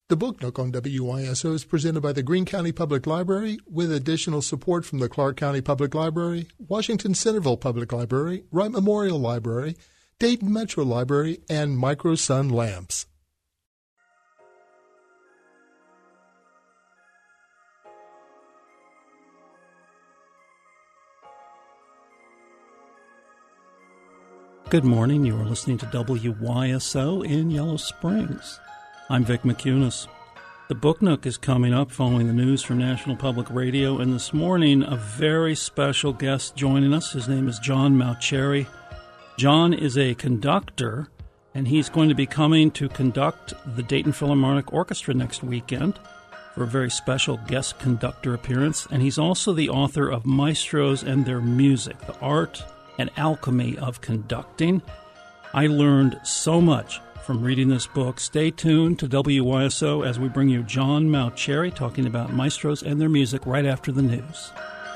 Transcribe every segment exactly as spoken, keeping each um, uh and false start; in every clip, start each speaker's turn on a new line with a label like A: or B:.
A: The Book Nook on W Y S O is presented by the Greene County Public Library with additional support from the Clark County Public Library, Washington Centerville Public Library, Wright Memorial Library, Dayton Metro Library, and Microsun Lamps.
B: Good morning. You are listening to W Y S O in Yellow Springs. I'm Vic McCunis. The Book Nook is coming up following the news from National Public Radio, and this morning a very special guest joining us. His name is John Mauceri. John is a conductor, and he's going to be coming to conduct the Dayton Philharmonic Orchestra next weekend for a very special guest conductor appearance. And he's also the author of Maestros and Their Music, The Art and Alchemy of Conducting. I learned so much from reading this book. Stay tuned to W Y S O as we bring you John Mauceri talking about maestros and their music right after the news.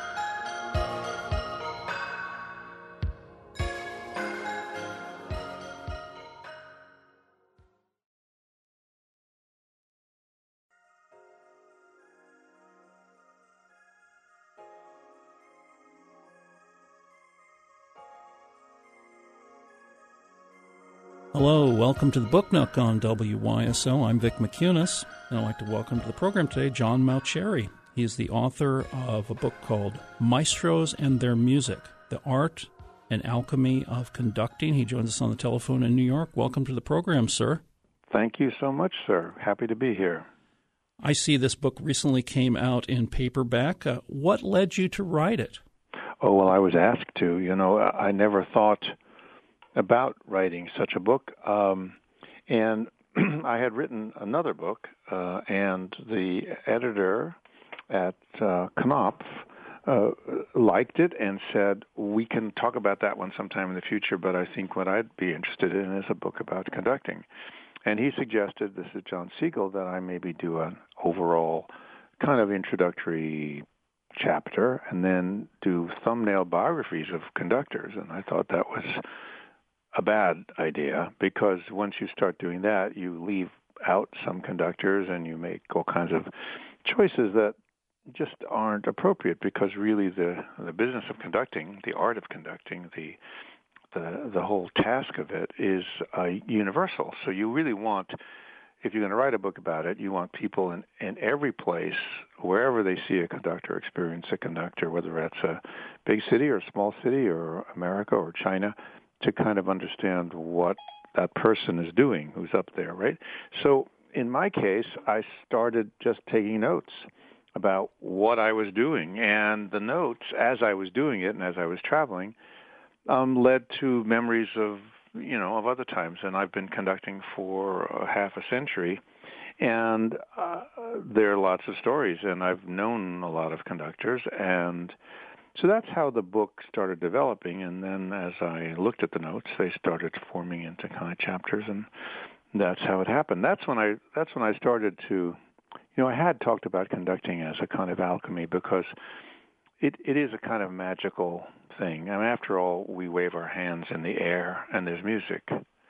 B: Hello, welcome to the Book Nook on W Y S O. I'm Vic McCunis, and I'd like to welcome to the program today John Mauceri. He is the author of a book called Maestros and Their Music, The Art and Alchemy of Conducting. He joins us on the telephone in New York. Welcome to the program, sir.
C: Thank you so much, sir. Happy to be here.
B: I see this book recently came out in paperback. Uh, what led you to write it?
C: Oh, well, I was asked to. You know, I never thought about writing such a book. Um, and I had written another book, uh, and the editor at uh, Knopf uh, liked it and said, we can talk about that one sometime in the future, but I think what I'd be interested in is a book about conducting. And he suggested, this is John Siegel, that I maybe do an overall kind of introductory chapter and then do thumbnail biographies of conductors. And I thought that was a bad idea, because once you start doing that, you leave out some conductors and you make all kinds of choices that just aren't appropriate, because really the the business of conducting, the art of conducting, the the the whole task of it is uh, universal. So you really want, if you're going to write a book about it, you want people in, in every place, wherever they see a conductor, experience a conductor, whether that's a big city or a small city or America or China, to kind of understand what that person is doing who's up there, right? So in my case, I started just taking notes about what I was doing, and the notes, as I was doing it and as I was traveling, um, led to memories of, you know, of other times. And I've been conducting for a half a century, and uh, there are lots of stories, and I've known a lot of conductors, and so that's how the book started developing, and then as I looked at the notes, they started forming into kind of chapters, and that's how it happened. That's when I that's when I started to, you know, I had talked about conducting as a kind of alchemy, because it it is a kind of magical thing. I mean, after all, we wave our hands in the air, and there's music.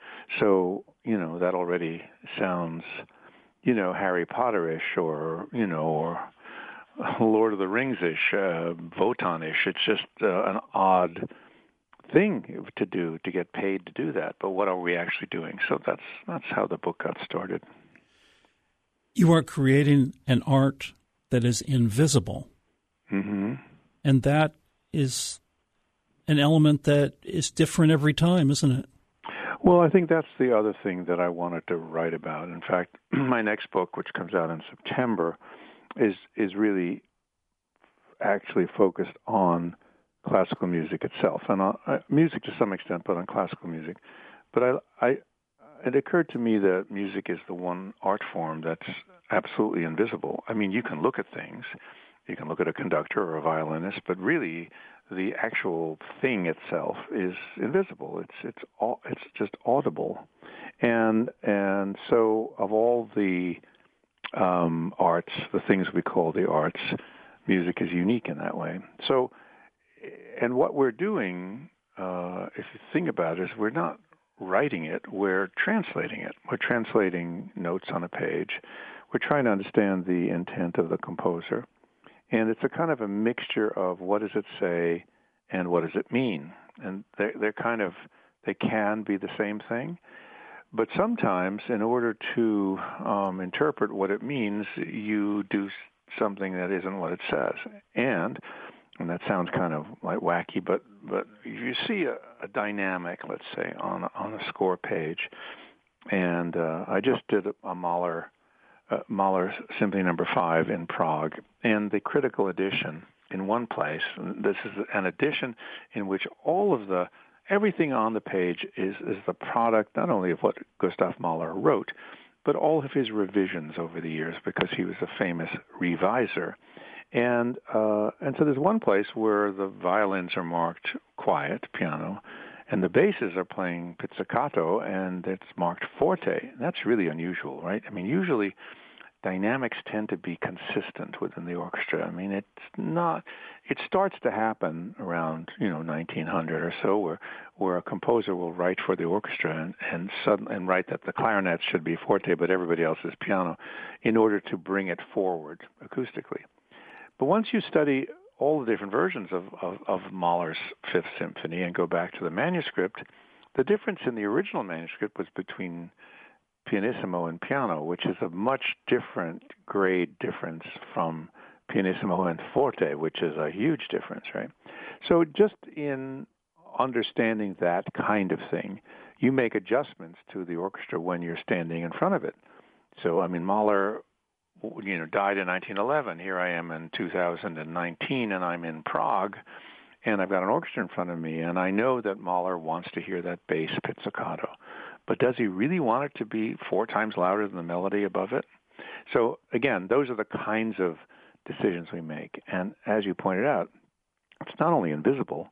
C: So, you know, that already sounds, you know, Harry Potter-ish, or, you know, or Lord of the Rings-ish, uh, Votan-ish. It's just uh, an odd thing to do, to get paid to do that. But what are we actually doing? So that's that's how the book got started.
B: You are creating an art that is invisible.
C: Mm-hmm.
B: And that is an element that is different every time, isn't it?
C: Well, I think that's the other thing that I wanted to write about. In fact, my next book, which comes out in September, is is really actually focused on classical music itself, and on, uh, music to some extent, but on classical music. But I, I, it occurred to me that music is the one art form that's absolutely invisible. I mean, you can look at things, you can look at a conductor or a violinist, but really the actual thing itself is invisible. It's it's all it's just audible, and and so of all the Um, arts, the things we call the arts, music is unique in that way. So, and what we're doing, uh, if you think about it, is we're not writing it, we're translating it. We're translating notes on a page. we're trying to understand the intent of the composer. And it's a kind of a mixture of what does it say and what does it mean. And they're, they're kind of, they can be the same thing. But sometimes, in order to um, interpret what it means, you do something that isn't what it says. And, and that sounds kind of like wacky, but, but you see a, a dynamic, let's say, on a, on a score page. And uh, I just did a Mahler, uh, Mahler Symphony Number Five in Prague, and the critical edition in one place. This is an edition in which all of the everything on the page is, is the product not only of what Gustav Mahler wrote, but all of his revisions over the years, because he was a famous reviser. And uh, and so there's one place where the violins are marked quiet, piano, and the basses are playing pizzicato, and it's marked forte. That's really unusual, right? I mean, usually dynamics tend to be consistent within the orchestra. I mean, it's not. It starts to happen around, you know, nineteen hundred or so, where where a composer will write for the orchestra and and suddenly and write that the clarinet should be forte, but everybody else is piano, in order to bring it forward acoustically. But once you study all the different versions of, of, of Mahler's Fifth Symphony and go back to the manuscript, the difference in the original manuscript was between pianissimo and piano, which is a much different grade difference from pianissimo and forte, which is a huge difference, right? So just in understanding that kind of thing, you make adjustments to the orchestra when you're standing in front of it. So, I mean, Mahler, you know, died in nineteen eleven. Here I am in two thousand nineteen, and I'm in Prague, and I've got an orchestra in front of me, and I know that Mahler wants to hear that bass pizzicato. But does he really want it to be four times louder than the melody above it? So, again, those are the kinds of decisions we make. And as you pointed out, it's not only invisible,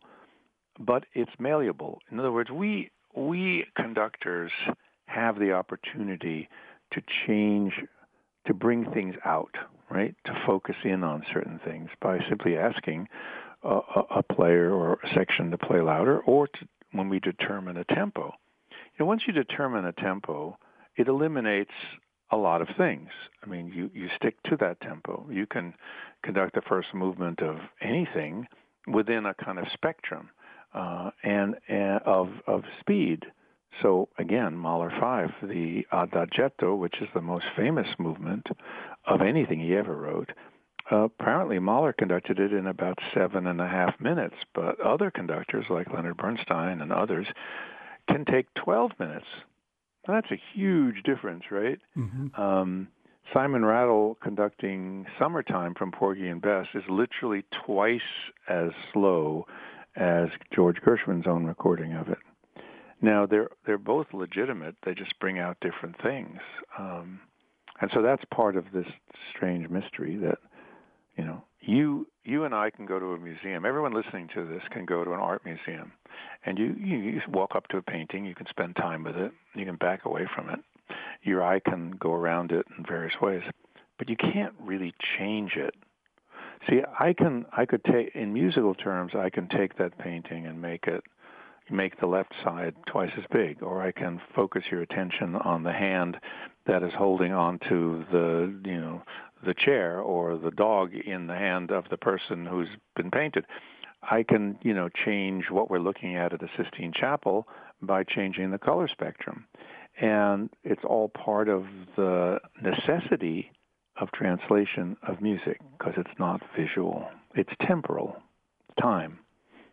C: but it's malleable. In other words, we we conductors have the opportunity to change, to bring things out, right? To focus in on certain things by simply asking a, a player or a section to play louder, or to, when we determine a tempo. You know, once you determine a tempo, it eliminates a lot of things. I mean, you, you stick to that tempo. You can conduct the first movement of anything within a kind of spectrum uh, and, and of of speed. So again, Mahler five, the Adagietto, which is the most famous movement of anything he ever wrote, uh, apparently Mahler conducted it in about seven and a half minutes, but other conductors like Leonard Bernstein and others can take twelve minutes. Now, that's a huge difference, right? Mm-hmm. Um, Simon Rattle conducting Summertime from Porgy and Bess is literally twice as slow as George Gershwin's own recording of it. Now, they're they're both legitimate. They just bring out different things. Um, and so that's part of this strange mystery that, you know, you you and I can go to a museum. Everyone listening to this can go to an art museum. And you, you, you walk up to a painting. You can spend time with it. You can back away from it. Your eye can go around it in various ways. But you can't really change it. See, I can I could take, in musical terms, I can take that painting and make it make the left side twice as big, or I can focus your attention on the hand that is holding onto the, you know, the chair, or the dog in the hand of the person who's been painted. I can, you know, change what we're looking at at the Sistine Chapel by changing the color spectrum. And it's all part of the necessity of translation of music, because it's not visual. It's temporal, time.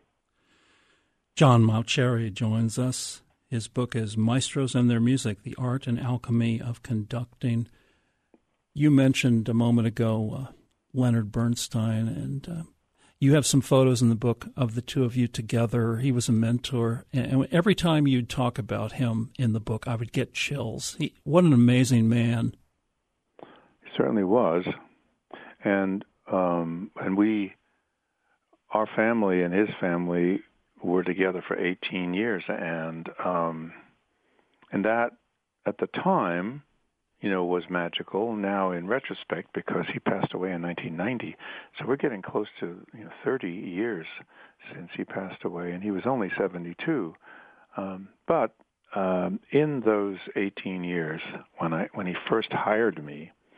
B: John Mauceri joins us. His book is Maestros and Their Music, The Art and Alchemy of Conducting. You mentioned a moment ago uh, Leonard Bernstein, and uh, you have some photos in the book of the two of you together. He was a mentor, and every time you'd talk about him in the book, I would get chills. He, what an amazing man.
C: He certainly was. And um, and we, our family and his family, were together for eighteen years, and um, and that at the time, you know, was magical. Now, in retrospect, because he passed away in nineteen ninety, so we're getting close to, you know, thirty years since he passed away, and he was only seventy-two. Um, but um, in those eighteen years, when I when he first hired me,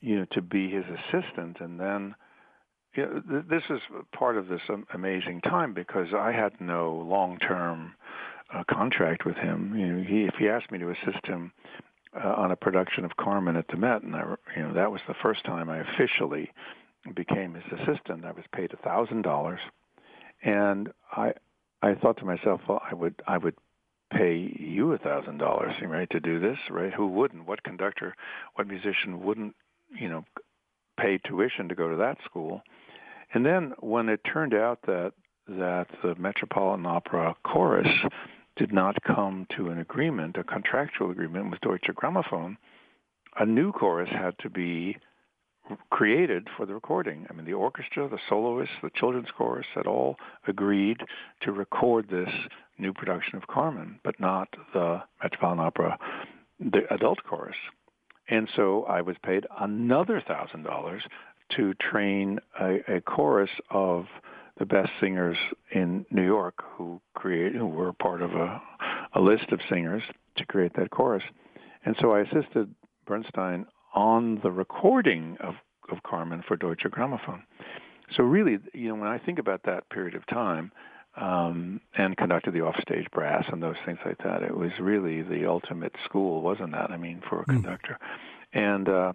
C: you know, to be his assistant, and then. You know, th- this is part of this um, amazing time because I had no long-term uh, contract with him. You know, he, if he asked me to assist him uh, on a production of Carmen at the Met, and I, you know, that was the first time I officially became his assistant. I was paid a thousand dollars, and I, I thought to myself, well, I would, I would pay you a thousand dollars, right, to do this, right? Who wouldn't? What conductor, what musician wouldn't, you know, pay tuition to go to that school? And then when it turned out that that the Metropolitan Opera chorus did not come to an agreement, a contractual agreement with Deutsche Grammophon, a new chorus had to be created for the recording. I mean, the orchestra, the soloists, the children's chorus had all agreed to record this new production of Carmen, but not the Metropolitan Opera, the adult chorus. And so I was paid another one thousand dollars to train a, a chorus of the best singers in New York who create, who were part of a, a list of singers to create that chorus. And so I assisted Bernstein on the recording of, of Carmen for Deutsche Grammophon. So really, you know, when I think about that period of time, um, and conducted the offstage brass and those things like that, it was really the ultimate school, wasn't that? I mean, for a mm. conductor. And uh,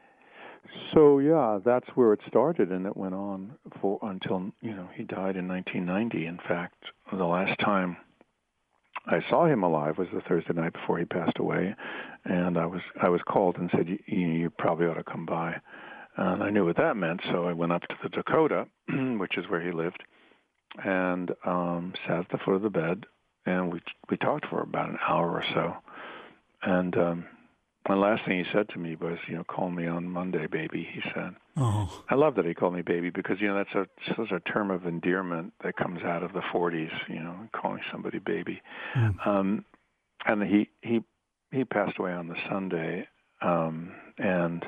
C: so, yeah, that's where it started, and it went on for until, you know, he died in nineteen ninety. In fact, the last time I saw him alive was the Thursday night before he passed away, and I was I was called and said, you, you probably ought to come by. And I knew what that meant, so I went up to the Dakota, which is where he lived, and um, sat at the foot of the bed, and we we talked for about an hour or so. And um, the last thing he said to me was, you know, call me on Monday, baby, he said.
B: Oh.
C: I love that he called me baby because, you know, that's a such a term of endearment that comes out of the forties, you know, calling somebody baby. Mm. Um, and he, he, he passed away on the Sunday. Um, and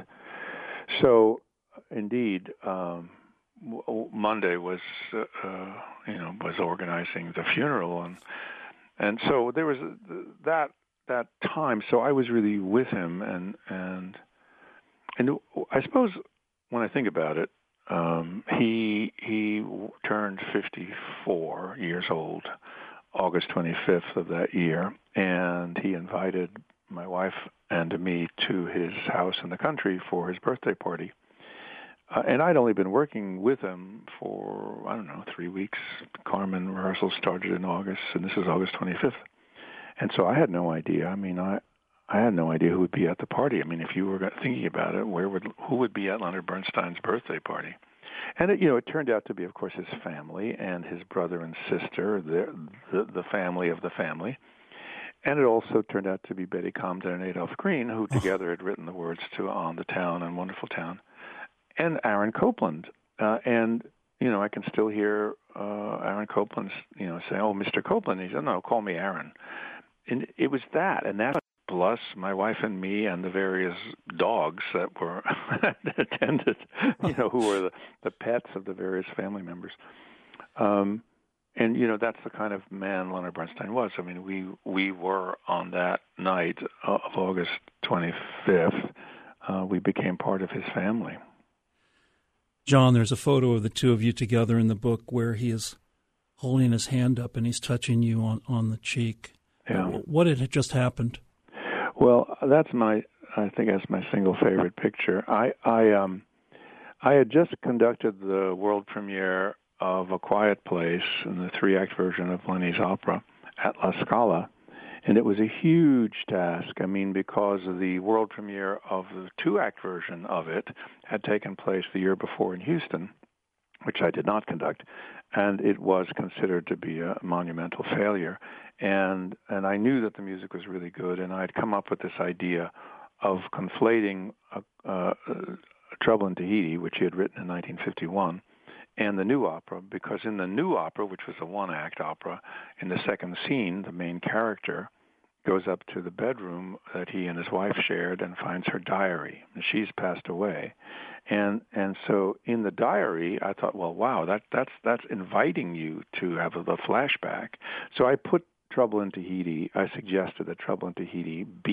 C: so, indeed, um, Monday was, uh, uh, you know, was organizing the funeral. And, and so there was that, that time. So I was really with him. And, and, and I suppose when I think about it, um, he, he turned fifty-four years old, August twenty-fifth of that year. And he invited my wife and me to his house in the country for his birthday party. Uh, and I'd only been working with him for, I don't know, three weeks. Carmen rehearsals started in August, and this is August twenty-fifth. And so I had no idea. I mean, I I had no idea who would be at the party. I mean, if you were thinking about it, where would who would be at Leonard Bernstein's birthday party? And, it, you know, it turned out to be, of course, his family and his brother and sister, the, the, the family of the family. And it also turned out to be Betty Comden and Adolph Green, who together had written the words to On the Town and Wonderful Town. And Aaron Copland. Uh, and, you know, I can still hear uh, Aaron Copland, you know, saying, oh, Mister Copland. He said, no, call me Aaron. And it was that. And that plus my wife and me and the various dogs that were attended, you know, who were the, the pets of the various family members. Um, and, you know, that's the kind of man Leonard Bernstein was. I mean, we, we were on that night of August twenty-fifth, uh, we became part of his family.
B: John, there's a photo of the two of you together in the book where he is holding his hand up and he's touching you on, on the cheek.
C: Yeah.
B: What had just happened?
C: Well, that's my, I think that's my single favorite picture. I, I, um, I had just conducted the world premiere of A Quiet Place in the three-act version of Lenny's opera at La Scala, and it was a huge task. I mean, because the world premiere of the two-act version of it had taken place the year before in Houston, which I did not conduct, and it was considered to be a monumental failure. And and I knew that the music was really good, and I had come up with this idea of conflating a, a, a Trouble in Tahiti, which he had written in nineteen fifty-one, and the new opera, because in the new opera, which was a one-act opera, in the second scene, the main character goes up to the bedroom that he and his wife shared and finds her diary. And she's passed away. And and so in the diary, I thought, well, wow, that that's that's inviting you to have the flashback. So I put Trouble in Tahiti, I suggested that Trouble in Tahiti be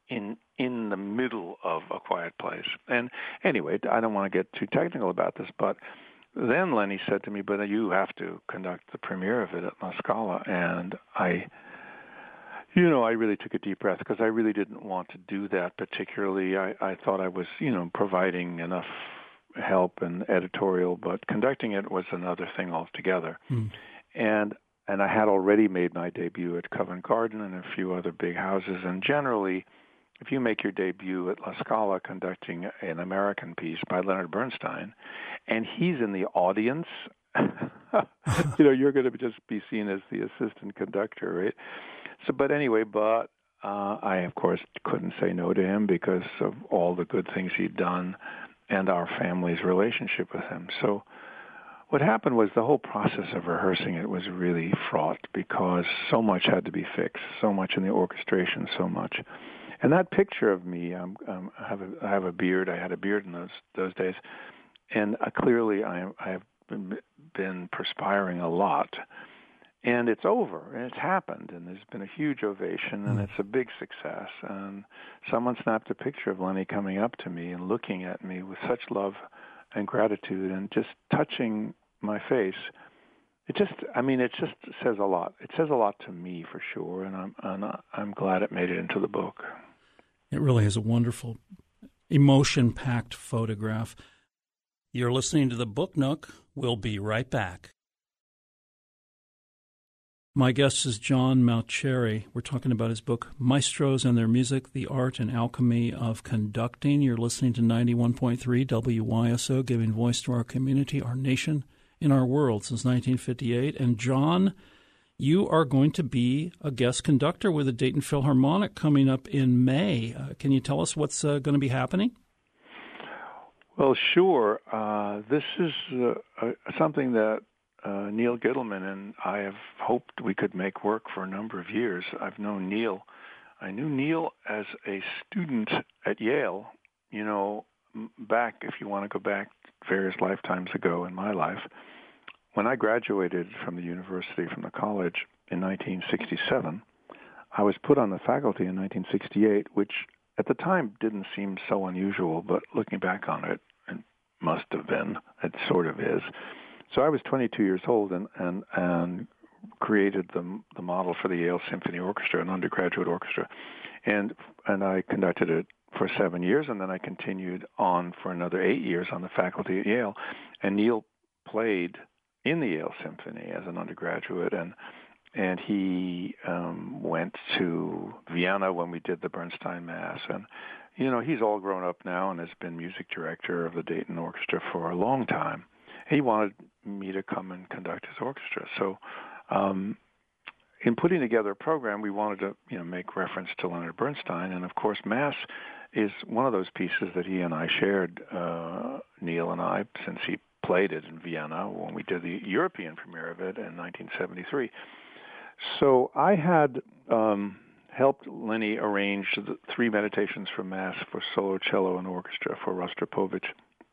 C: in in the middle of A Quiet Place. And anyway, I don't want to get too technical about this, but then Lenny said to me, but you have to conduct the premiere of it at La Scala. And I, you know, I really took a deep breath because I really didn't want to do that particularly. I, I thought I was, you know, providing enough help and editorial, but conducting it was another thing altogether. Mm. And and I had already made my debut at Covent Garden and a few other big houses. And generally, if you make your debut at La Scala conducting an American piece by Leonard Bernstein, and he's in the audience, you know, you're going to just be seen as the assistant conductor, right? So, but anyway, but uh, I, of course, couldn't say no to him because of all the good things he'd done and our family's relationship with him. So what happened was the whole process of rehearsing it was really fraught because so much had to be fixed, so much in the orchestration, so much. And that picture of me, um, um, I have a, I have a beard. I had a beard in those those days, and uh, clearly I, I have been, been perspiring a lot. And it's over, and it's happened, and there's been a huge ovation, and it's a big success. And someone snapped a picture of Lenny coming up to me and looking at me with such love and gratitude and just touching my face. It just, I mean, it just says a lot. It says a lot to me for sure, and I'm, and I'm glad it made it into the book.
B: It really is a wonderful, emotion-packed photograph. You're listening to the Book Nook. We'll be right back. My guest is John Mauceri. We're talking about his book, Maestros and Their Music, The Art and Alchemy of Conducting. You're listening to ninety-one point three W Y S O, giving voice to our community, our nation, in our world since nineteen fifty-eight. And John, you are going to be a guest conductor with the Dayton Philharmonic coming up in May. Uh, can you tell us what's uh, going to be happening?
C: Well, sure. Uh, this is uh, uh, something that Uh, Neil Gittleman and I have hoped we could make work for a number of years. I've known Neil. I knew Neil as a student at Yale, you know, back, if you want to go back various lifetimes ago in my life. When I graduated from the university, from the college in nineteen sixty-seven, I was put on the faculty in nineteen sixty-eight, which at the time didn't seem so unusual, but looking back on it, it must have been. It sort of is. So I was twenty-two years old and, and, and created the the model for the Yale Symphony Orchestra, an undergraduate orchestra, and and I conducted it for seven years, and then I continued on for another eight years on the faculty at Yale. And Neil played in the Yale Symphony as an undergraduate, and and he um, went to Vienna when we did the Bernstein Mass, and you know he's all grown up now and has been music director of the Dayton Orchestra for a long time. He wanted me to come and conduct his orchestra. So um, in putting together a program, we wanted to you know, make reference to Leonard Bernstein. And, of course, Mass is one of those pieces that he and I shared, uh, Neil and I, since he played it in Vienna when we did the European premiere of it in nineteen seventy-three. So I had um, helped Lenny arrange the three meditations for Mass for solo cello and orchestra for Rostropovich.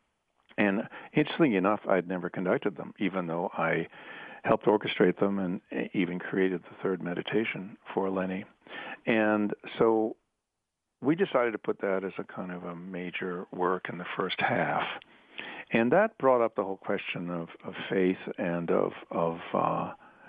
C: And interestingly enough, I'd never conducted them, even though I helped orchestrate them and even created the third meditation for Lenny. And so we decided to put that as a kind of a major work in the first half. And that brought up the whole question of, of faith and of, of uh,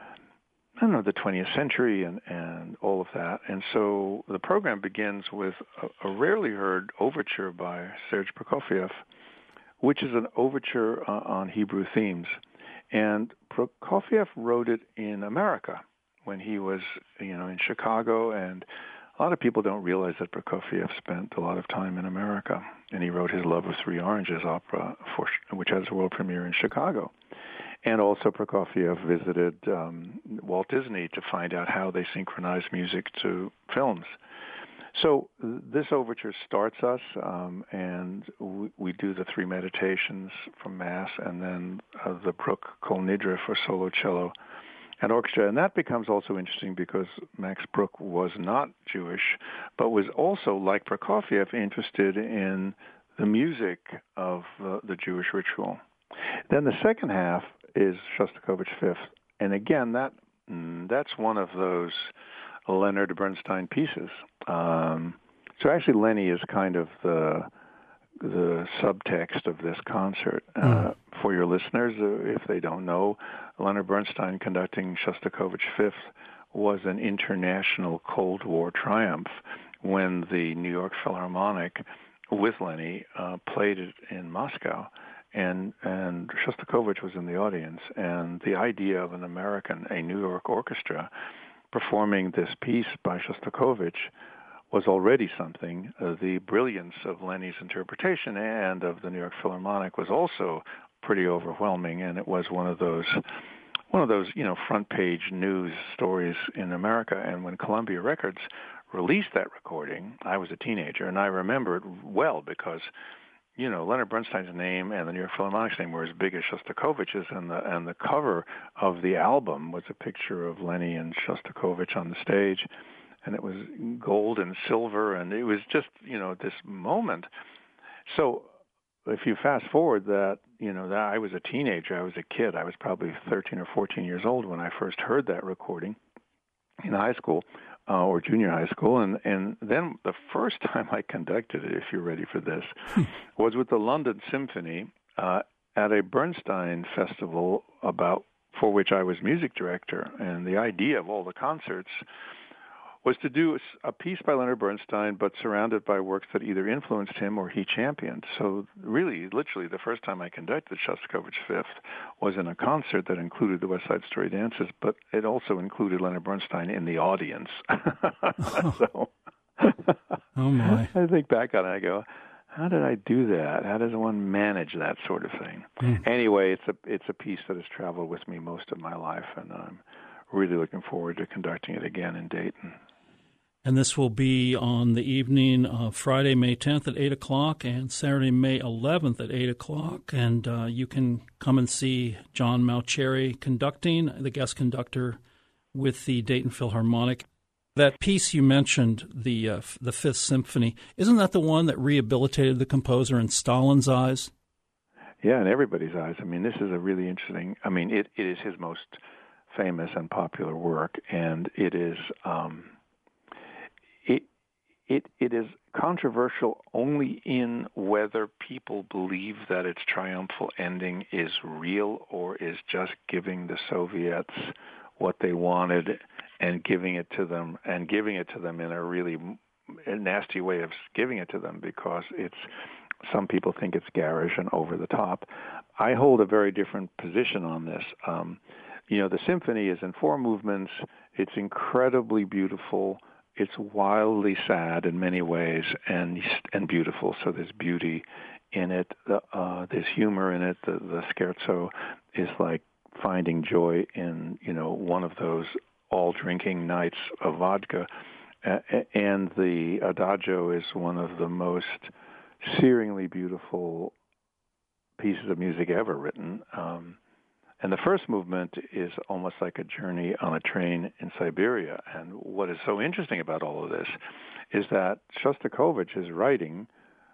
C: I don't know, the twentieth century and, and all of that. And so the program begins with a, a rarely heard overture by Serge Prokofiev, which is an overture uh, on Hebrew themes. And Prokofiev wrote it in America when he was, you know, in Chicago, and a lot of people don't realize that Prokofiev spent a lot of time in America, and he wrote his Love of Three Oranges opera, for, which has a world premiere in Chicago. And also Prokofiev visited um, Walt Disney to find out how they synchronize music to films. So this overture starts us, um, and we, we do the three meditations from Mass, and then uh, the Bruch Kol Nidre for solo cello and orchestra. And that becomes also interesting because Max Bruch was not Jewish, but was also, like Prokofiev, interested in the music of uh, the Jewish ritual. Then the second half is Shostakovich Fifth, and again, that mm, that's one of those Leonard Bernstein pieces. Um, So actually, Lenny is kind of the the subtext of this concert. Uh, mm. For your listeners, uh, if they don't know, Leonard Bernstein conducting Shostakovich Fifth was an international Cold War triumph when the New York Philharmonic, with Lenny, uh, played it in Moscow, and and Shostakovich was in the audience. And the idea of an American, a New York orchestra, performing this piece by Shostakovich was already something. Uh, the brilliance of Lenny's interpretation and of the New York Philharmonic was also pretty overwhelming, and it was one of those one of those, you know, front page news stories in America. And when Columbia Records released that recording, I was a teenager, and I remember it well because, you know, Leonard Bernstein's name and the New York Philharmonic's name were as big as Shostakovich's, and the and the cover of the album was a picture of Lenny and Shostakovich on the stage. And it was gold and silver, and it was just, you know, this moment. So if you fast forward that, you know, that I was a teenager, I was a kid, I was probably thirteen or fourteen years old when I first heard that recording in high school uh, or junior high school. And, and then the first time I conducted it, if you're ready for this, was with the London Symphony uh, at a Bernstein festival about for which I was music director. And the idea of all the concerts was to do a piece by Leonard Bernstein, but surrounded by works that either influenced him or he championed. So really, literally, the first time I conducted Shostakovich Fifth was in a concert that included the West Side Story dances, but it also included Leonard Bernstein in the audience. so,
B: oh, my.
C: I think back on it, I go, how did I do that? How does one manage that sort of thing? Mm. Anyway, it's a it's a piece that has traveled with me most of my life, and I'm really looking forward to conducting it again in Dayton.
B: And this will be on the evening of Friday, May tenth at eight o'clock and Saturday, May eleventh at eight o'clock. And uh, you can come and see John Mauceri conducting, the guest conductor with the Dayton Philharmonic. That piece you mentioned, the uh, the Fifth Symphony, isn't that the one that rehabilitated the composer in Stalin's eyes?
C: Yeah, in everybody's eyes. I mean, this is a really interesting, I mean, it, it is his most famous and popular work, and it is... Um, It it it is controversial only in whether people believe that its triumphal ending is real or is just giving the Soviets what they wanted and giving it to them and giving it to them in a really nasty way of giving it to them, because it's some people think it's garish and over the top. I hold a very different position on this. Um, you know, the symphony is in four movements. It's incredibly beautiful. It's wildly sad in many ways and and beautiful. So there's beauty in it. Uh, there's humor in it. The, the scherzo is like finding joy in, you know, one of those all-drinking nights of vodka. Uh, and the adagio is one of the most searingly beautiful pieces of music ever written. Um, And the first movement is almost like a journey on a train in Siberia. And what is so interesting about all of this is that Shostakovich is writing,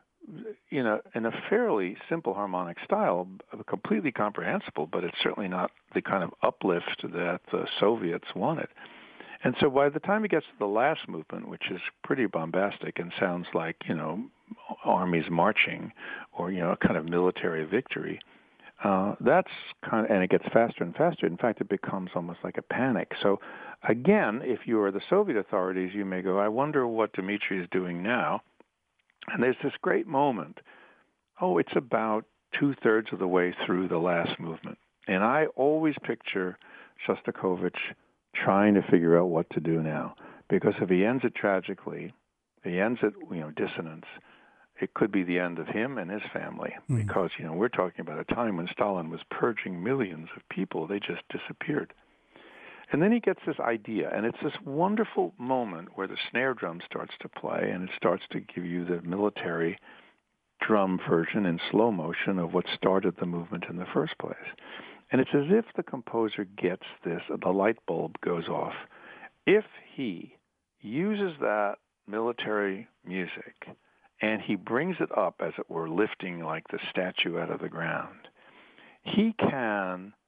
C: you know, in a fairly simple harmonic style, completely comprehensible, but it's certainly not the kind of uplift that the Soviets wanted. And so by the time he gets to the last movement, which is pretty bombastic and sounds like, you know, armies marching or, you know, a kind of military victory, Uh, that's kind of, and it gets faster and faster. In fact, it becomes almost like a panic. So, again, if you are the Soviet authorities, you may go, I wonder what Dmitri is doing now. And there's this great moment. Oh, it's about two-thirds of the way through the last movement. And I always picture Shostakovich trying to figure out what to do now. Because if he ends it tragically, if he ends it, you know, dissonance, it could be the end of him and his family, mm. because, you know, we're talking about a time when Stalin was purging millions of people. They just disappeared. And then he gets this idea, and it's this wonderful moment where the snare drum starts to play, and it starts to give you the military drum version in slow motion of what started the movement in the first place. And it's as if the composer gets this, the light bulb goes off. If he uses that military music and he brings it up, as it were, lifting like the statue out of the ground, he can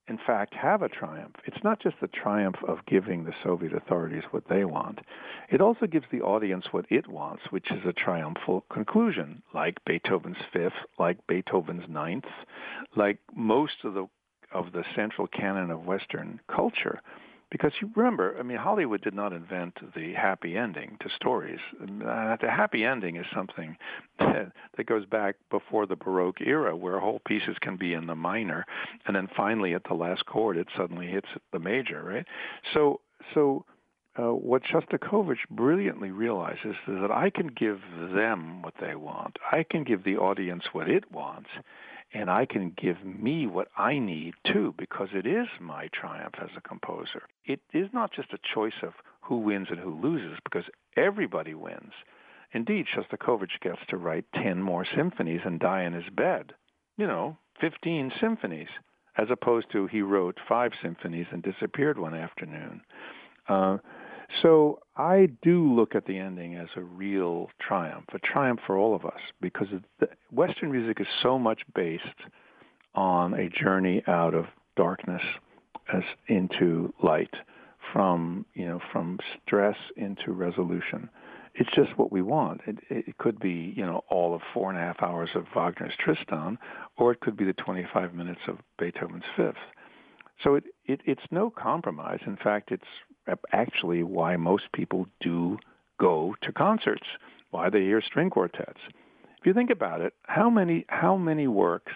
C: in fact, have a triumph. It's not just the triumph of giving the Soviet authorities what they want. It also gives the audience what it wants, which is a triumphal conclusion, like Beethoven's Fifth, like Beethoven's Ninth, like most of the of the central canon of Western culture. Because you remember, I mean, Hollywood did not invent the happy ending to stories. Uh, the happy ending is something that, that goes back before the Baroque era, where whole pieces can be in the minor, and then finally at the last chord, it suddenly hits the major, right? So, so uh, what Shostakovich brilliantly realizes is that I can give them what they want. I can give the audience what it wants. And I can give me what I need, too, because it is my triumph as a composer. It is not just a choice of who wins and who loses, because everybody wins. Indeed, Shostakovich gets to write ten more symphonies and die in his bed. You know, fifteen symphonies, as opposed to he wrote five symphonies and disappeared one afternoon. Uh, So I do look at the ending as a real triumph, a triumph for all of us, because the Western music is so much based on a journey out of darkness as into light, from you know from stress into resolution. It's just what we want. It, it could be you know all of four and a half hours of Wagner's Tristan, or it could be the twenty-five minutes of Beethoven's Fifth. So it, it it's no compromise. In fact, it's actually why most people do go to concerts, why they hear string quartets. If you think about it, how many how many works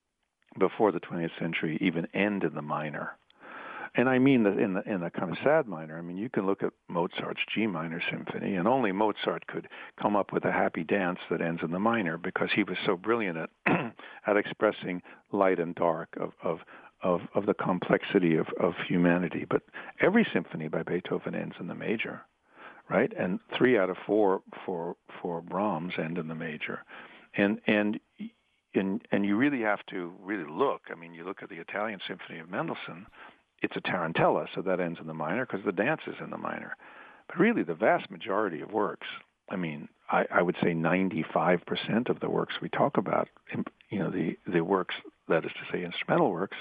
C: before the twentieth century even end in the minor? And I mean that in the in the kind of sad minor. I mean, you can look at Mozart's G minor symphony, and only Mozart could come up with a happy dance that ends in the minor, because he was so brilliant at at expressing light and dark of of Of, of the complexity of, of humanity. But every symphony by Beethoven ends in the major, right? And three out of four for for Brahms end in the major. And and and and you really have to really look. I mean, you look at the Italian Symphony of Mendelssohn, it's a tarantella, so that ends in the minor because the dance is in the minor. But really, the vast majority of works, I mean, I, I would say ninety-five percent of the works we talk about, you know, the, the works, that is to say instrumental works,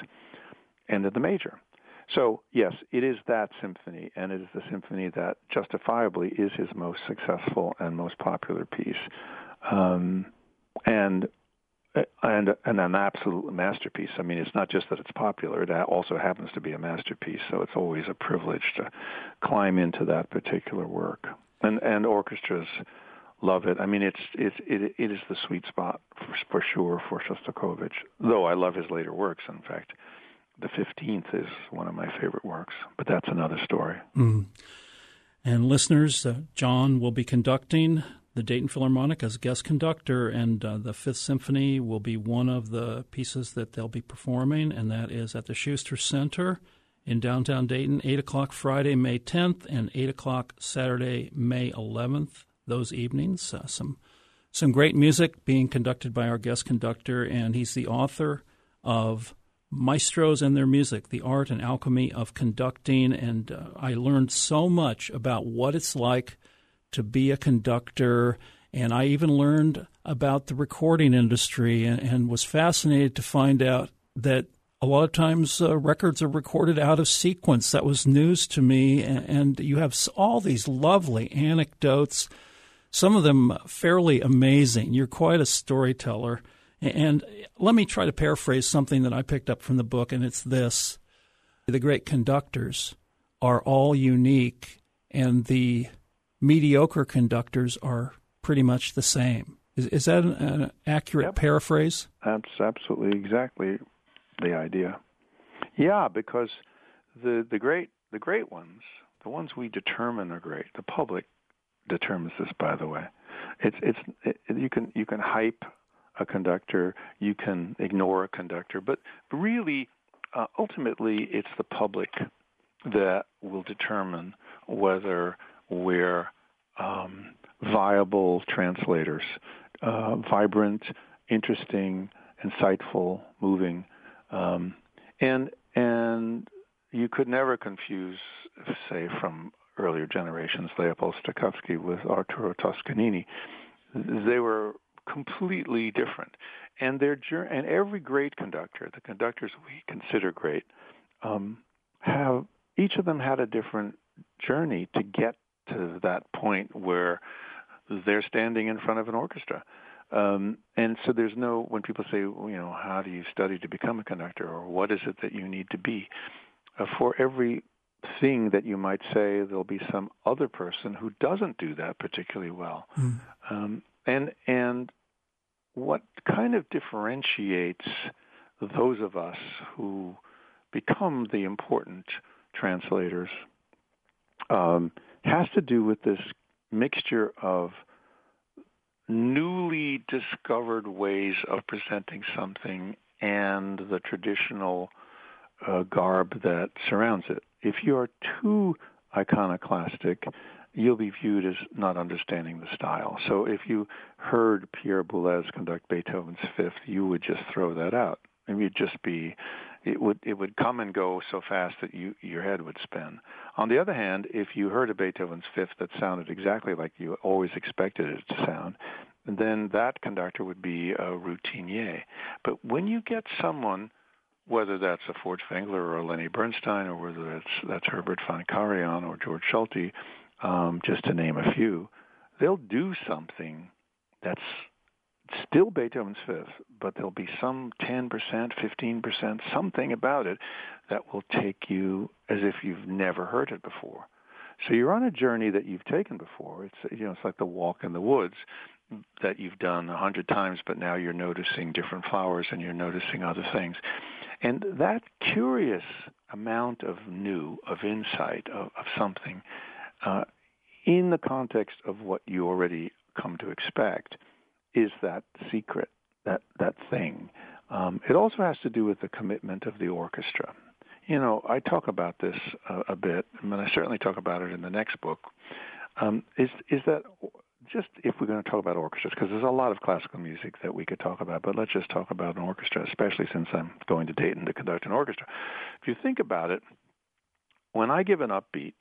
C: end in the major. So, yes, it is that symphony, and it is the symphony that justifiably is his most successful and most popular piece. Um, and and and an absolute masterpiece. I mean, it's not just that it's popular, it also happens to be a masterpiece, so it's always a privilege to climb into that particular work. And and orchestras love it. I mean, it's it's it, it is the sweet spot for, for sure for Shostakovich, though I love his later works. In fact, the fifteenth is one of my favorite works, but that's another story.
B: Mm. And listeners, uh, John will be conducting the Dayton Philharmonic as guest conductor, and uh, the Fifth Symphony will be one of the pieces that they'll be performing, and that is at the Schuster Center in downtown Dayton, eight o'clock Friday, May tenth, and eight o'clock Saturday, May eleventh, those evenings. Uh, some some great music being conducted by our guest conductor, and he's the author of Maestros and Their Music, The Art and Alchemy of Conducting, and uh, I learned so much about what it's like to be a conductor, and I even learned about the recording industry, and, and was fascinated to find out that a lot of times uh, records are recorded out of sequence. That was news to me, and, and you have all these lovely anecdotes, some of them fairly amazing. You're quite a storyteller. And let me try to paraphrase something that I picked up from the book, and it's this. The great conductors are all unique, and the mediocre conductors are pretty much the same. Is, is that an, an accurate
C: Yep.
B: paraphrase?
C: That's absolutely exactly the idea. Yeah, because the the great the great ones, the ones we determine are great. The public determines this, by the way. It's it's it, you can you can hype a conductor, you can ignore a conductor, but really, uh, ultimately, it's the public that will determine whether we're um, viable translators, uh, vibrant, interesting, insightful, moving, um, and and you could never confuse, say, from earlier generations, Leopold Stokowski with Arturo Toscanini. They were completely different, and their and every great conductor, the conductors we consider great, um, have, each of them had a different journey to get to that point where they're standing in front of an orchestra. Um, and so there's no, when people say, you know, how do you study to become a conductor, or what is it that you need to be? Uh, for every thing that you might say, there'll be some other person who doesn't do that particularly well. Mm. Um, and and what kind of differentiates those of us who become the important translators um, has to do with this mixture of newly discovered ways of presenting something and the traditional uh, garb that surrounds it. If you are too iconoclastic, you'll be viewed as not understanding the style. So if you heard Pierre Boulez conduct Beethoven's Fifth, you would just throw that out. And you'd just be, it would it would come and go so fast that you your head would spin. On the other hand, if you heard a Beethoven's Fifth that sounded exactly like you always expected it to sound, then that conductor would be a routinier. But when you get someone, whether that's a Fort Fengler or a Lenny Bernstein, or whether that's, that's Herbert von Karajan or George Schulte, um, just to name a few, they'll do something that's still Beethoven's Fifth, but there'll be some ten percent, fifteen percent, something about it that will take you as if you've never heard it before. So you're on a journey that you've taken before. It's, you know, it's like the walk in the woods that you've done a hundred times, but now you're noticing different flowers and you're noticing other things. And that curious amount of new, of insight, of, of something, uh, in the context of what you already come to expect, is that secret, that that thing. Um, it also has to do with the commitment of the orchestra. You know, I talk about this uh, a bit, and I certainly talk about it in the next book, um, is is that just if we're going to talk about orchestras, because there's a lot of classical music that we could talk about, but let's just talk about an orchestra, especially since I'm going to Dayton to conduct an orchestra. If you think about it, when I give an upbeat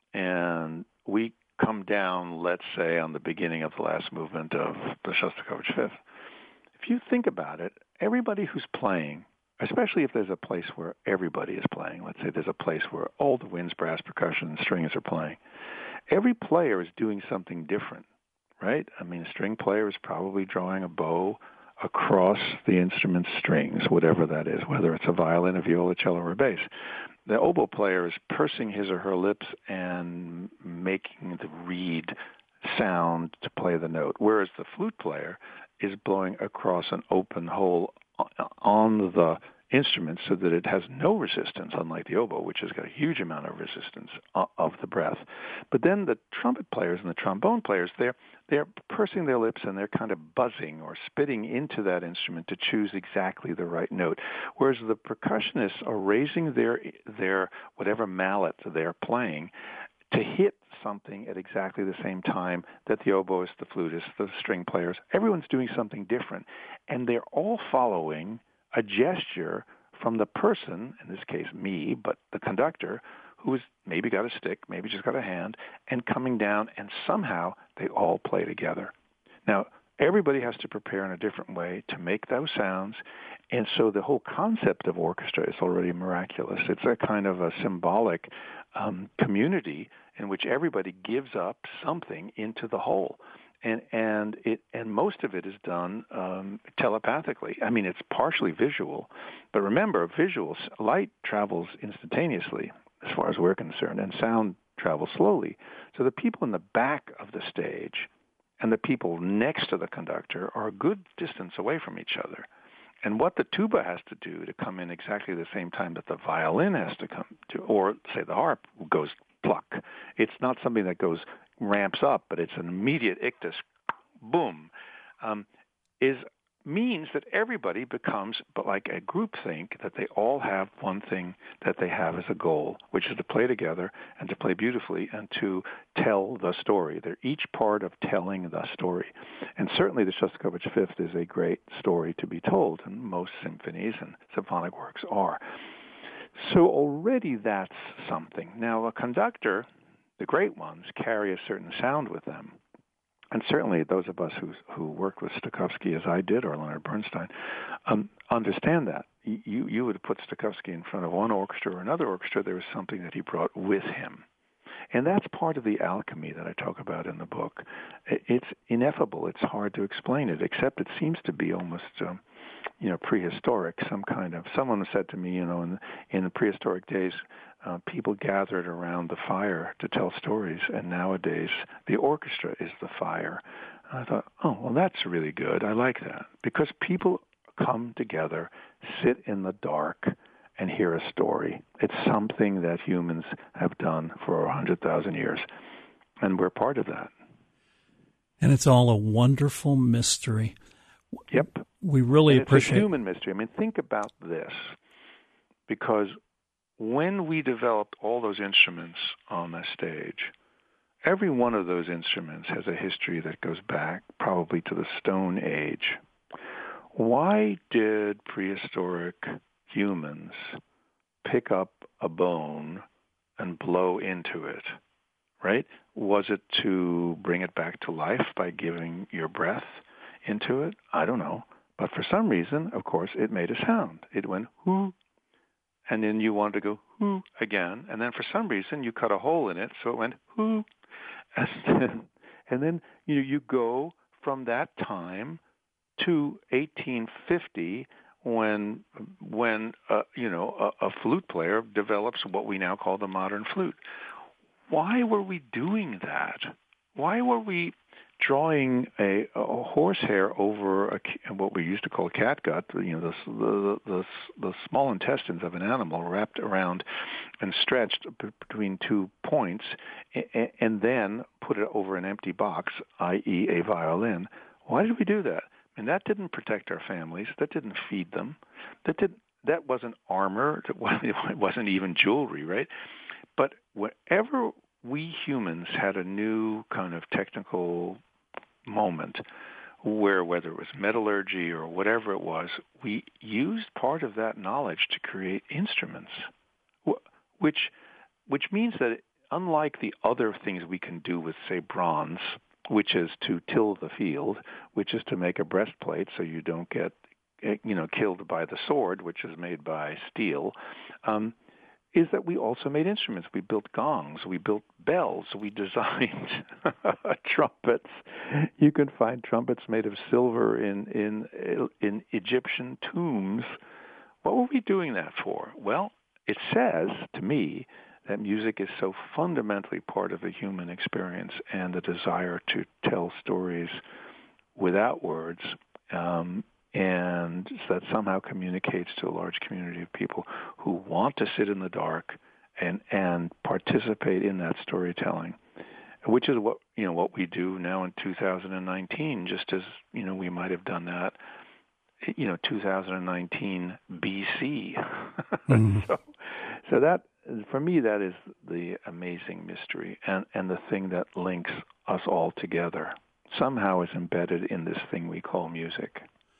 C: and we come down, let's say, on the beginning of the last movement of the Shostakovich Fifth, if you think about it, everybody who's playing, especially if there's a place where everybody is playing, let's say there's a place where all the winds, brass, percussion, and strings are playing, every player is doing something different, right? I mean, a string player is probably drawing a bow across the instrument's strings, whatever that is, whether it's a violin, a viola, cello, or a bass. The oboe player is pursing his or her lips and making the reed sound to play the note, whereas the flute player is blowing across an open hole on the instrument so that it has no resistance, unlike the oboe, which has got a huge amount of resistance of the breath. But then the trumpet players and the trombone players, they're they're pursing their lips and they're kind of buzzing or spitting into that instrument to choose exactly the right note, whereas the percussionists are raising their their whatever mallet they're playing to hit something at exactly the same time that the oboist, the flutist, the string players, everyone's doing something different. And they're all following a gesture from the person, in this case me, but the conductor, who's maybe got a stick, maybe just got a hand, and coming down, and somehow they all play together. Now, everybody has to prepare in a different way to make those sounds, and so the whole concept of orchestra is already miraculous. It's a kind of a symbolic um, community in which everybody gives up something into the whole. And and it and most of it is done um, telepathically. I mean, it's partially visual, but remember, visuals, light travels instantaneously, as far as we're concerned, and sound travels slowly. So the people in the back of the stage and the people next to the conductor are a good distance away from each other. And what the tuba has to do to come in exactly the same time that the violin has to come to, or say the harp goes pluck. It's not something that goes ramps up, but it's an immediate ictus, boom, um, is means that everybody becomes, but like a group think, that they all have one thing that they have as a goal, which is to play together and to play beautifully and to tell the story. They're each part of telling the story. And certainly the Shostakovich Fifth is a great story to be told, and most symphonies and symphonic works are. So already that's something. Now, a conductor, the great ones, carry a certain sound with them. And certainly those of us who who worked with Stokowski, as I did, or Leonard Bernstein, um, understand that. you you would put Stokowski in front of one orchestra or another orchestra, there was something that he brought with him. And that's part of the alchemy that I talk about in the book. It's ineffable. It's hard to explain it, except it seems to be almost, um, you know, prehistoric. Some kind of. Someone said to me, you know, in in the prehistoric days, uh, people gathered around the fire to tell stories, and nowadays the orchestra is the fire. And I thought, oh, well, that's really good. I like that, because people come together, sit in the dark, and hear a story. It's something that humans have done for one hundred thousand years, and we're part of that. And
B: it's all a wonderful mystery.
C: Yep.
B: We really
C: and
B: appreciate
C: it's a human mystery. I mean, think about this, because when we developed all those instruments on the stage, every one of those instruments has a history that goes back probably to the Stone Age. Why did prehistoric humans pick up a bone and blow into it, right? Was it to bring it back to life by giving your breath into it? I don't know. But for some reason, of course, it made a sound. It went whoo, and then you wanted to go whoo again, and then for some reason you cut a hole in it, so it went whoo. And then, and then you know, you go from that time to eighteen fifty, when when uh, you know a, a flute player develops what we now call the modern flute. Why were we doing that? Why were we drawing a, a horsehair over a, what we used to call catgut? You know, the, the the the small intestines of an animal wrapped around and stretched b- between two points, and, and then put it over an empty box, that is, a violin. Why did we do that? And that didn't protect our families. That didn't feed them. That did that wasn't armor. It wasn't even jewelry, right? But whenever we humans had a new kind of technical moment, where whether it was metallurgy or whatever it was, we used part of that knowledge to create instruments, which which means that unlike the other things we can do with, say, bronze, which is to till the field, which is to make a breastplate so you don't get, you know, killed by the sword, which is made by steel, um, is that we also made instruments. We built gongs, we built bells, we designed trumpets. You can find trumpets made of silver in, in in Egyptian tombs. What were we doing that for? Well, it says to me that music is so fundamentally part of the human experience, and the desire to tell stories without words, um, and that somehow communicates to a large community of people who want to sit in the dark and and participate in that storytelling, which is what you know what we do now in two thousand nineteen, just as you know we might have done that, you know, two thousand nineteen B C. Mm-hmm. so, so that. For me, that is the amazing mystery, and, and the thing that links us all together, somehow is embedded in this thing we call music.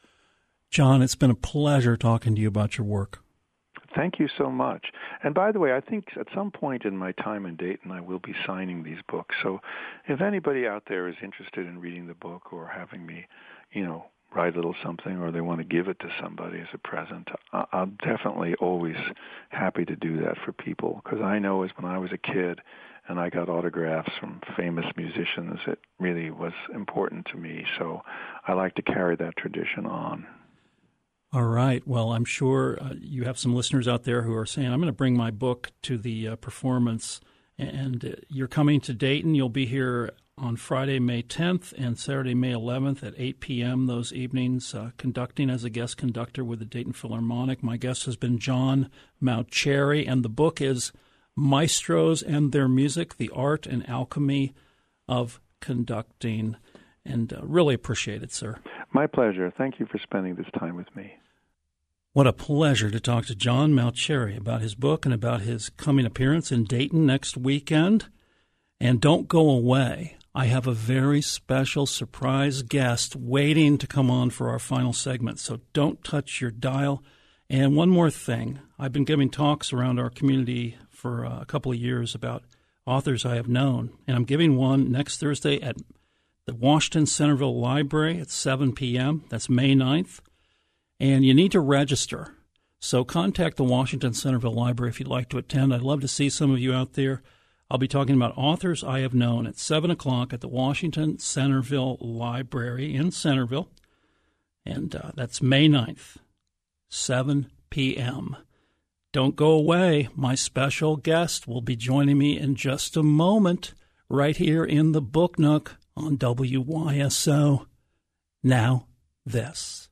B: John, it's been a pleasure talking to you about your work.
C: Thank you so much. And by the way, I think at some point in my time in Dayton, I will be signing these books. So if anybody out there is interested in reading the book or having me, you know, write a little something, or they want to give it to somebody as a present, I'm definitely always happy to do that for people, because I know as when I was a kid and I got autographs from famous musicians, it really was important to me. So I like to carry that tradition on.
B: All right. Well, I'm sure uh, you have some listeners out there who are saying, I'm going to bring my book to the uh, performance. And uh, you're coming to Dayton. You'll be here on Friday, May tenth and Saturday, May eleventh at eight p.m. those evenings, uh, conducting as a guest conductor with the Dayton Philharmonic. My guest has been John Mauceri, and the book is Maestros and Their Music, The Art and Alchemy of Conducting. And uh, really appreciate it, sir.
C: My pleasure. Thank you for spending this time with me.
B: What a pleasure to talk to John Mauceri about his book and about his coming appearance in Dayton next weekend. And don't go away. I have a very special surprise guest waiting to come on for our final segment, so don't touch your dial. And one more thing. I've been giving talks around our community for uh, a couple of years about authors I have known, and I'm giving one next Thursday at the Washington Centerville Library at seven p.m. That's May ninth. And you need to register. So contact the Washington Centerville Library if you'd like to attend. I'd love to see some of you out there. I'll be talking about authors I have known at seven o'clock at the Washington Centerville Library in Centerville. And uh, that's May ninth, seven p.m. Don't go away. My special guest will be joining me in just a moment right here in the Book Nook on W Y S O. Now, this.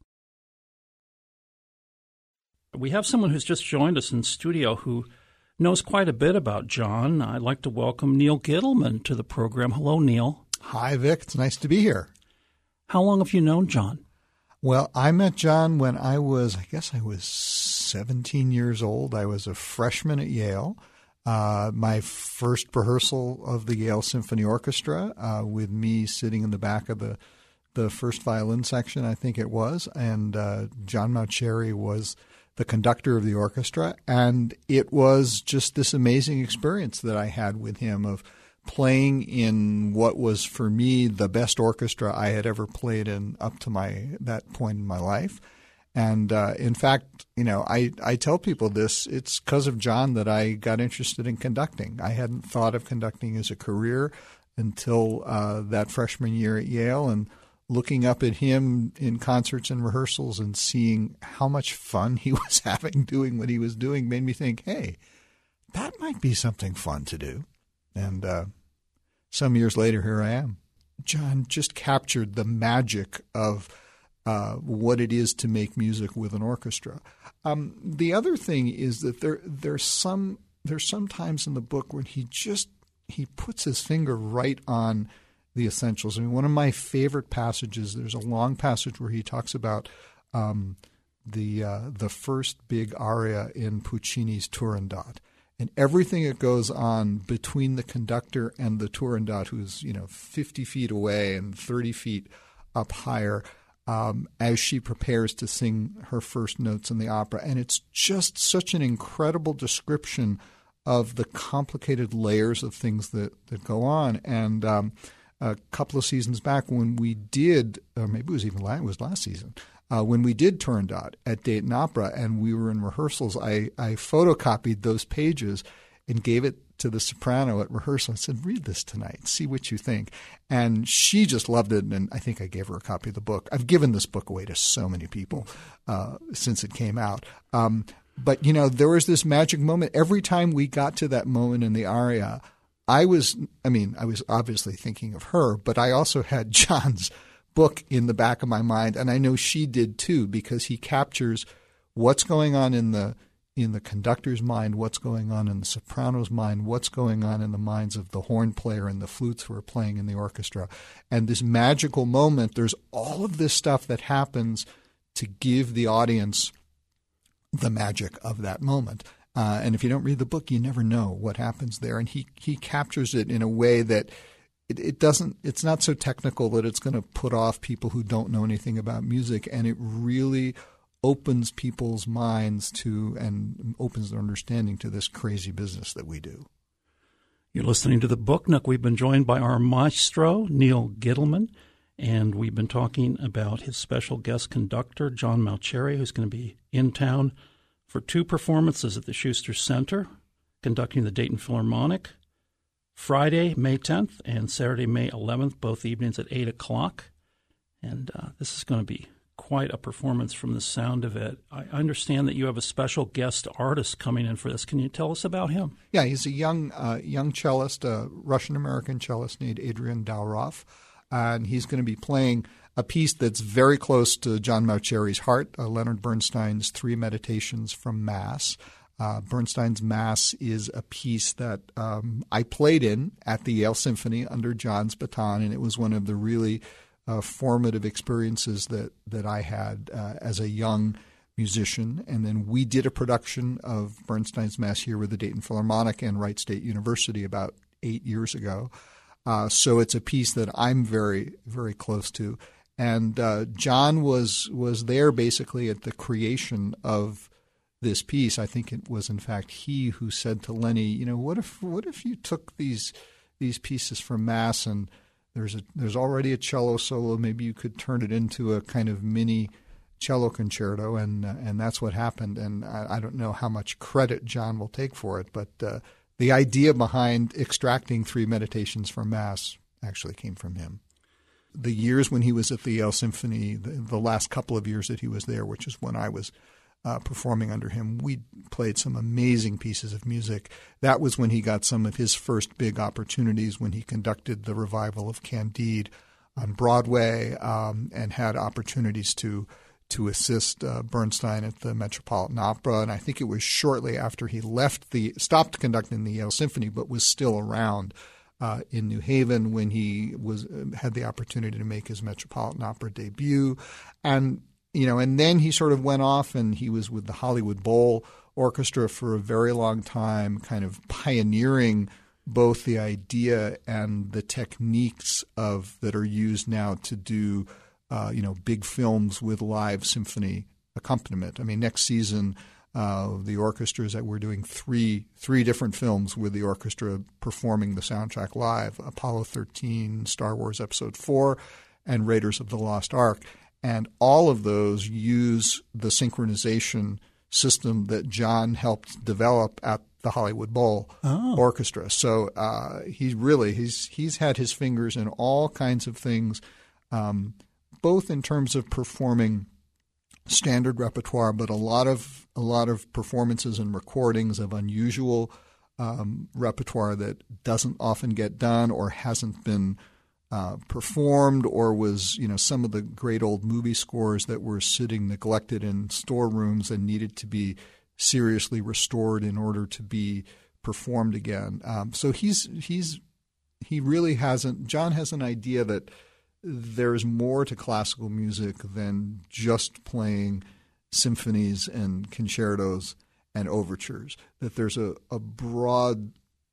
B: We have someone who's just joined us in studio who knows quite a bit about John. I'd like to welcome Neil Gittleman to the program. Hello, Neil.
D: Hi, Vic. It's nice to be here.
B: How long have you known John?
D: Well, I met John when I was, I guess I was seventeen years old. I was a freshman at Yale. Uh, my first rehearsal of the Yale Symphony Orchestra uh, with me sitting in the back of the, the first violin section, I think it was, and uh, John Mauceri was the conductor of the orchestra, and it was just this amazing experience that I had with him of playing in what was for me the best orchestra I had ever played in up to my that point in my life. And uh, in fact, you know, I, I tell people this, it's because of John that I got interested in conducting. I hadn't thought of conducting as a career until uh, that freshman year at Yale, and looking up at him in concerts and rehearsals and seeing how much fun he was having doing what he was doing made me think, hey, that might be something fun to do. And uh, some years later, here I am. John just captured the magic of uh, what it is to make music with an orchestra. Um, the other thing is that there there's some there's some times in the book when he just he puts his finger right on the essentials. I mean, one of my favorite passages, there's a long passage where he talks about um, the uh, the first big aria in Puccini's Turandot, and everything that goes on between the conductor and the Turandot, who's, you know, fifty feet away and thirty feet up higher, um, as she prepares to sing her first notes in the opera. And it's just such an incredible description of the complicated layers of things that, that go on. And um, a couple of seasons back when we did, or maybe it was even last, it was last season, uh, when we did Turandot at Dayton Opera and we were in rehearsals, I, I photocopied those pages and gave it to the soprano at rehearsal. I said, read this tonight, see what you think. And she just loved it, and I think I gave her a copy of the book. I've given this book away to so many people uh, since it came out. Um, but, you know, there was this magic moment. Every time we got to that moment in the aria, I was, I mean, I was obviously thinking of her, but I also had John's book in the back of my mind, and I know she did too, because he captures what's going on in the in the conductor's mind, what's going on in the soprano's mind, what's going on in the minds of the horn player and the flutes who are playing in the orchestra. And this magical moment, there's all of this stuff that happens to give the audience the magic of that moment. Uh, and if you don't read the book, you never know what happens there. And he, he captures it in a way that it, it doesn't, it's not so technical that it's going to put off people who don't know anything about music. And it really opens people's minds to and opens their understanding to this crazy business that we do.
B: You're listening to the Book Nook. We've been joined by our maestro, Neil Gittleman, and we've been talking about his special guest conductor, John Mauceri, who's going to be in town for two performances at the Schuster Center, conducting the Dayton Philharmonic, Friday, May tenth, and Saturday, May eleventh, both evenings at eight o'clock. And uh, this is going to be quite a performance from the sound of it. I understand that you have a special guest artist coming in for this. Can you tell us about him?
D: Yeah, he's a young uh, young cellist, a Russian-American cellist named Adrian Dalrov, and he's going to be playing a piece that's very close to John Mauceri's heart, uh, Leonard Bernstein's Three Meditations from Mass. Uh, Bernstein's Mass is a piece that um, I played in at the Yale Symphony under John's baton, and it was one of the really Uh, formative experiences that, that I had uh, as a young musician. And then we did a production of Bernstein's Mass here with the Dayton Philharmonic and Wright State University about eight years ago. Uh, so it's a piece that I'm very, very close to. And uh, John was was there basically at the creation of this piece. I think it was, in fact, he who said to Lenny, you know, what if what if you took these these pieces from Mass and There's a there's already a cello solo. Maybe you could turn it into a kind of mini cello concerto, and uh, and that's what happened. And I, I don't know how much credit John will take for it, but uh, the idea behind extracting three meditations from Mass actually came from him. The years when he was at the Yale Symphony, the, the last couple of years that he was there, which is when I was uh, performing under him, we played some amazing pieces of music. That was when he got some of his first big opportunities, when he conducted the revival of Candide on Broadway um, and had opportunities to to assist uh, Bernstein at the Metropolitan Opera. And I think it was shortly after he left the stopped conducting the Yale Symphony, but was still around uh, in New Haven when he was uh, had the opportunity to make his Metropolitan Opera debut. And you know, and then he sort of went off, and he was with the Hollywood Bowl Orchestra for a very long time, kind of pioneering both the idea and the techniques of that are used now to do Uh, you know, big films with live symphony accompaniment. I mean, next season, uh, the orchestras that we're doing three three different films with the orchestra performing the soundtrack live: Apollo thirteen, Star Wars Episode four, and Raiders of the Lost Ark. And all of those use the synchronization system that John helped develop at the Hollywood Bowl oh. Orchestra. So uh, he really he's he's had his fingers in all kinds of things. Um, both in terms of performing standard repertoire, but a lot of a lot of performances and recordings of unusual um, repertoire that doesn't often get done or hasn't been uh, performed, or was, you know, some of the great old movie scores that were sitting neglected in storerooms and needed to be seriously restored in order to be performed again. Um, so he's he's he really hasn't. John has an idea that there's more to classical music than just playing symphonies and concertos and overtures, that there's a, a broad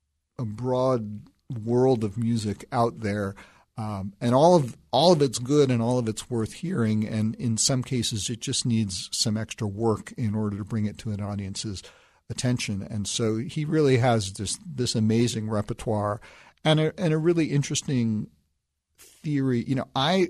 D: a broad world of music out there, um, and all of all of it's good and all of it's worth hearing, and in some cases it just needs some extra work in order to bring it to an audience's attention. And so he really has this this amazing repertoire and a, and a really interesting theory. You know, I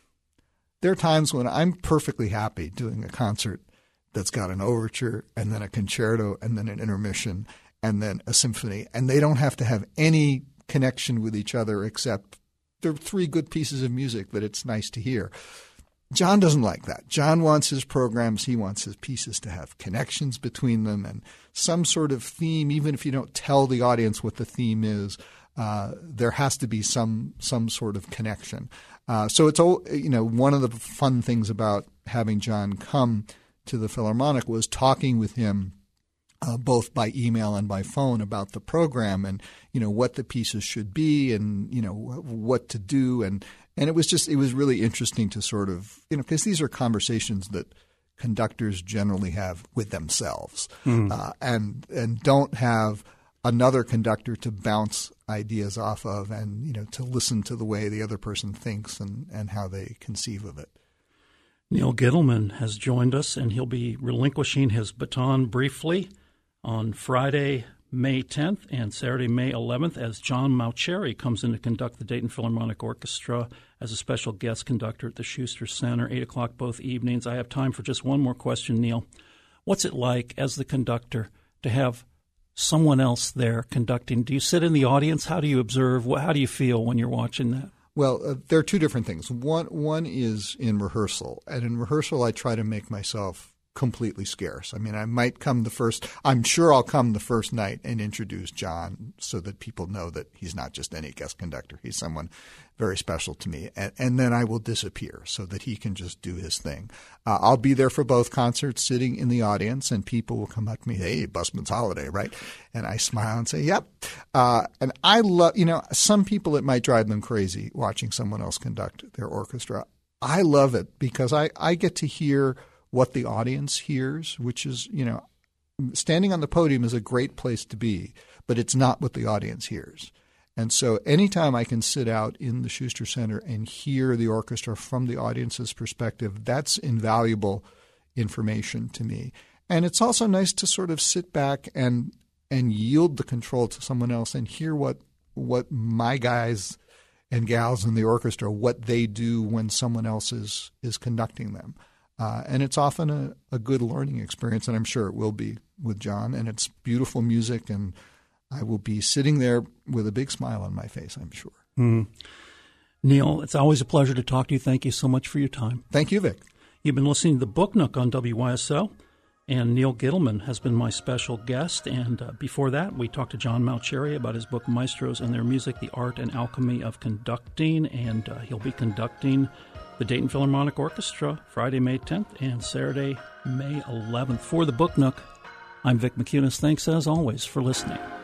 D: there are times when I'm perfectly happy doing a concert that's got an overture and then a concerto and then an intermission and then a symphony, and they don't have to have any connection with each other except they're three good pieces of music that it's nice to hear. John doesn't like that. John wants his programs, he wants his pieces to have connections between them and some sort of theme, even if you don't tell the audience what the theme is. Uh, there has to be some some sort of connection. Uh, so it's all, you know, one of the fun things about having John come to the Philharmonic was talking with him uh, both by email and by phone about the program and, you know, what the pieces should be and, you know, what to do. And, and it was just, it was really interesting to sort of, you know, because these are conversations that conductors generally have with themselves mm. uh, and and don't have another conductor to bounce ideas off of and, you know, to listen to the way the other person thinks and, and how they conceive of it.
B: Neil Gittleman has joined us, and he'll be relinquishing his baton briefly on Friday, May tenth and Saturday, May eleventh, as John Mauceri comes in to conduct the Dayton Philharmonic Orchestra as a special guest conductor at the Schuster Center, eight o'clock both evenings. I have time for just one more question, Neil. What's it like as the conductor to have someone else there conducting? Do you sit in the audience? How do you observe? How do you feel when you're watching that?
D: Well, uh, there are two different things. One one is in rehearsal. And in rehearsal, I try to make myself completely scarce. I mean, I might come the first – I'm sure I'll come the first night and introduce John so that people know that he's not just any guest conductor. He's someone very special to me. And, and then I will disappear so that he can just do his thing. Uh, I'll be there for both concerts, sitting in the audience, and people will come up to me, hey, Busman's Holiday, right? And I smile and say, yep. Uh, and I love – you know, some people, it might drive them crazy watching someone else conduct their orchestra. I love it because I, I get to hear – what the audience hears, which is, you know, standing on the podium is a great place to be, but it's not what the audience hears. And so anytime I can sit out in the Schuster Center and hear the orchestra from the audience's perspective, that's invaluable information to me. And it's also nice to sort of sit back and and yield the control to someone else and hear what what my guys and gals in the orchestra, what they do when someone else is is conducting them. Uh, and it's often a, a good learning experience, and I'm sure it will be with John. And it's beautiful music, and I will be sitting there with a big smile on my face, I'm sure.
B: Mm. Neil, it's always a pleasure to talk to you. Thank you so much for your time.
D: Thank you, Vic.
B: You've been listening to the Book Nook on W Y S O, and Neil Gittleman has been my special guest. And uh, before that, we talked to John Mauceri about his book, Maestros and Their Music, The Art and Alchemy of Conducting, and uh, he'll be conducting the Dayton Philharmonic Orchestra Friday, May tenth, and Saturday, May eleventh. For the Book Nook, I'm Vic McInnes. Thanks, as always, for listening.